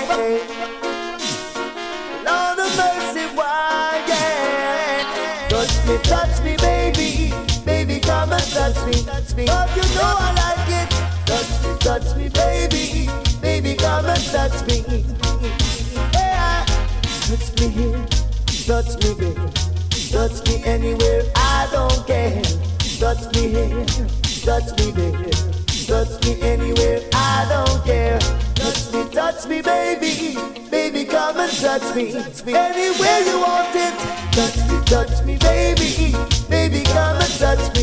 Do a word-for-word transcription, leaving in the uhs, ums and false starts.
Lord of mercy, why, yeah. Touch me, touch me, baby. Baby, come and touch me. Oh, you know I like it. Touch me, touch me, baby. Baby, come and touch me. Yeah. Touch me here, touch me there. Touch me anywhere, I don't care. Touch me here, touch me there. Touch me anywhere, I don't care. Touch me, touch me, baby. Baby, come and touch me. Anywhere you want it. Touch me, touch me, baby. Baby, come and touch me.